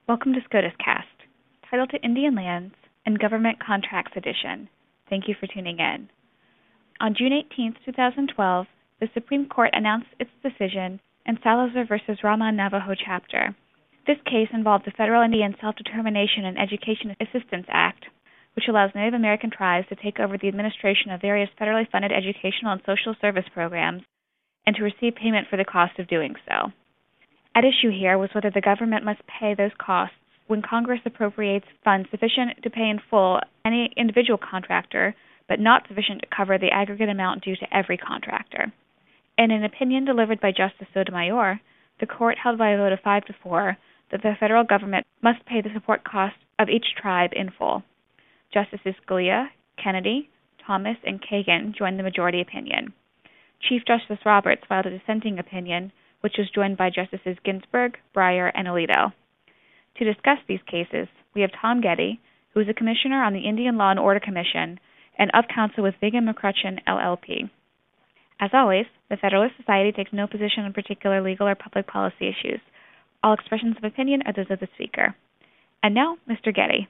Welcome to SCOTUS Cast, titled to Indian Lands and Government Contracts Edition. Thank you for tuning in. On June 18, 2012, the Supreme Court announced its decision in Salazar v. Rama Navajo Chapter. This case involved the Federal Indian Self-Determination and Education Assistance Act, which allows Native American tribes to take over the administration of various federally funded educational and social service programs and to receive payment for the cost of doing so. At issue here was whether the government must pay those costs when Congress appropriates funds sufficient to pay in full any individual contractor, but not sufficient to cover the aggregate amount due to every contractor. In an opinion delivered by Justice Sotomayor, the court held by a vote of 5-4 that the federal government must pay the support costs of each tribe in full. Justices Scalia, Kennedy, Thomas, and Kagan joined the majority opinion. Chief Justice Roberts filed a dissenting opinion, which was joined by Justices Ginsburg, Breyer, and Alito. To discuss these cases, we have Tom Getty, who is a commissioner on the Indian Law and Order Commission and of counsel with Viggen McCutcheon, LLP. As always, the Federalist Society takes no position on particular legal or public policy issues. All expressions of opinion are those of the speaker. And now, Mr. Getty.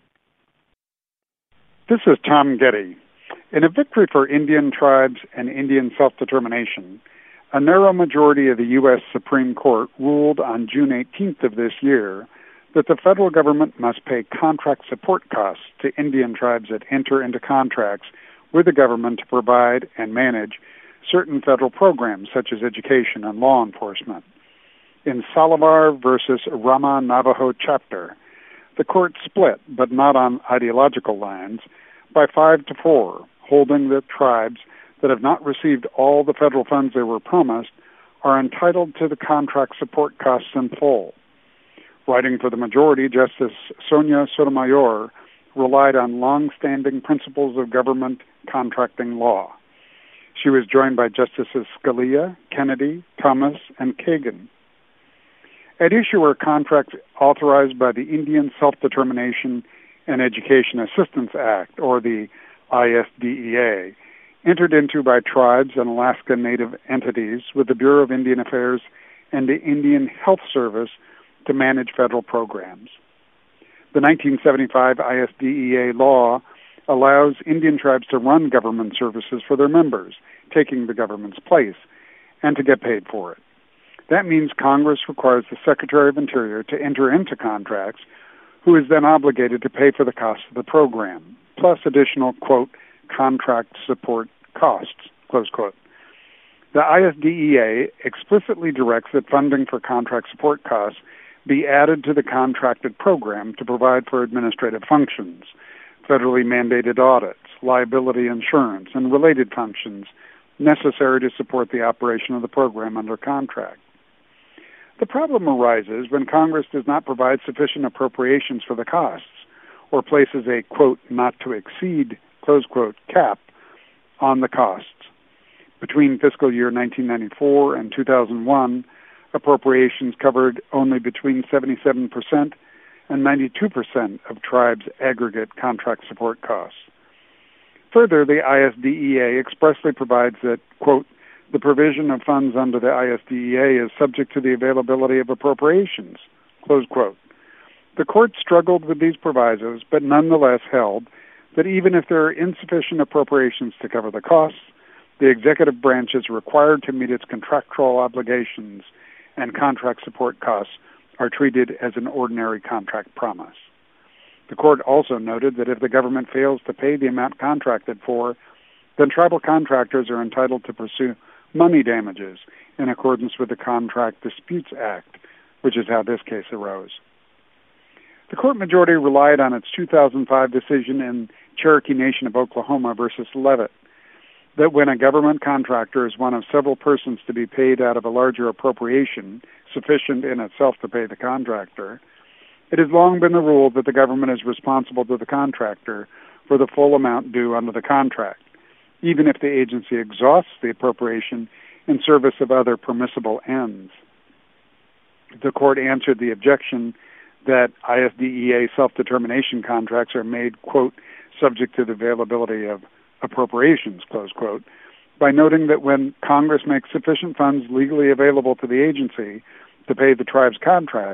This is Tom Getty. In a victory for Indian tribes and Indian self-determination, a narrow majority of the U.S. Supreme Court ruled on June 18th of this year that the federal government must pay contract support costs to Indian tribes that enter into contracts with the government to provide and manage certain federal programs such as education and law enforcement. In Salazar versus Rama Navajo Chapter, the court split, but not on ideological lines, by 5-4, holding that tribes that have not received all the federal funds they were promised are entitled to the contract support costs in full. Writing for the majority, Justice Sonia Sotomayor relied on long-standing principles of government contracting law. She was joined by Justices Scalia, Kennedy, Thomas, and Kagan. At issue are contracts authorized by the Indian Self-Determination and Education Assistance Act, or the ISDEA, entered into by tribes and Alaska Native entities with the Bureau of Indian Affairs and the Indian Health Service to manage federal programs. The 1975 ISDEA law allows Indian tribes to run government services for their members, taking the government's place, and to get paid for it. That means Congress requires the Secretary of Interior to enter into contracts, who is then obligated to pay for the cost of the program, plus additional, quote, contract support costs, close quote. The ISDEA explicitly directs that funding for contract support costs be added to the contracted program to provide for administrative functions, federally mandated audits, liability insurance, and related functions necessary to support the operation of the program under contract. The problem arises when Congress does not provide sufficient appropriations for the costs or places a, quote, not to exceed, close quote, cap on the costs. Between fiscal year 1994 and 2001, appropriations covered only between 77% and 92% of tribes' aggregate contract support costs. Further, the ISDEA expressly provides that, quote, the provision of funds under the ISDEA is subject to the availability of appropriations, close quote. The court struggled with these provisos, but nonetheless held that even if there are insufficient appropriations to cover the costs, the executive branch is required to meet its contractual obligations, and contract support costs are treated as an ordinary contract promise. The court also noted that if the government fails to pay the amount contracted for, then tribal contractors are entitled to pursue money damages in accordance with the Contract Disputes Act, which is how this case arose. The court majority relied on its 2005 decision in Cherokee Nation of Oklahoma versus Levitt, that when a government contractor is one of several persons to be paid out of a larger appropriation, sufficient in itself to pay the contractor, it has long been the rule that the government is responsible to the contractor for the full amount due under the contract, even if the agency exhausts the appropriation in service of other permissible ends. The court answered the objection that ISDEA self-determination contracts are made, quote, subject to the availability of appropriations, close quote, by noting that when Congress makes sufficient funds legally available to the agency to pay the tribe's contracts,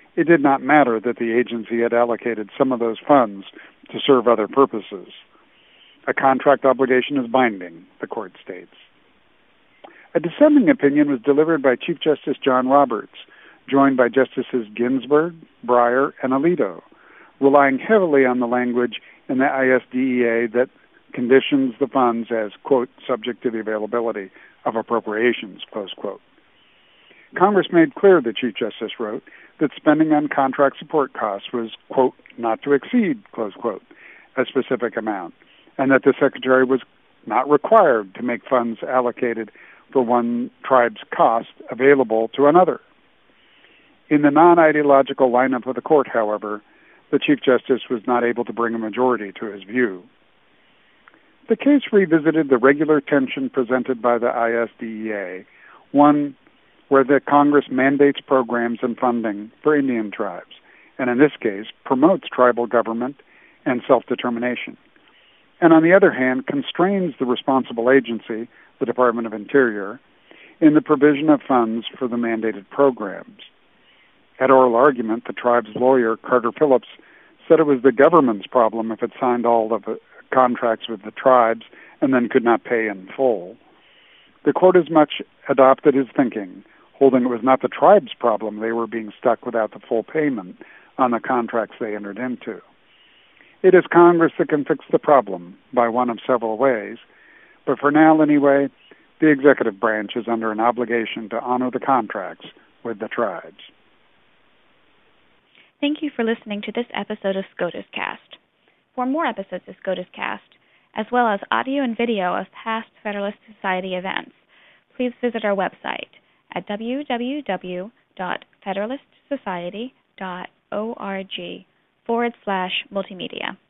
it did not matter that the agency had allocated some of those funds to serve other purposes. A contract obligation is binding, the court states. A dissenting opinion was delivered by Chief Justice John Roberts, joined by Justices Ginsburg, Breyer, and Alito, relying heavily on the language in the ISDEA that conditions the funds as, quote, subject to the availability of appropriations, close quote. Congress made clear, the Chief Justice wrote, that spending on contract support costs was, quote, not to exceed, close quote, a specific amount, and that the Secretary was not required to make funds allocated for one tribe's cost available to another. In the non-ideological lineup of the court, however, the Chief Justice was not able to bring a majority to his view. The case revisited the regular tension presented by the ISDEA, one where the Congress mandates programs and funding for Indian tribes, and in this case promotes tribal government and self-determination, and on the other hand constrains the responsible agency, the Department of Interior, in the provision of funds for the mandated programs. At oral argument, the tribe's lawyer, Carter Phillips, said it was the government's problem if it signed all of the contracts with the tribes and then could not pay in full. The court as much adopted his thinking, holding it was not the tribe's problem they were being stuck without the full payment on the contracts they entered into. It is Congress that can fix the problem by one of several ways, but for now anyway, the executive branch is under an obligation to honor the contracts with the tribes. Thank you for listening to this episode of SCOTUS Cast. For more episodes of SCOTUS Cast, as well as audio and video of past Federalist Society events, please visit our website at www.federalistsociety.org/multimedia.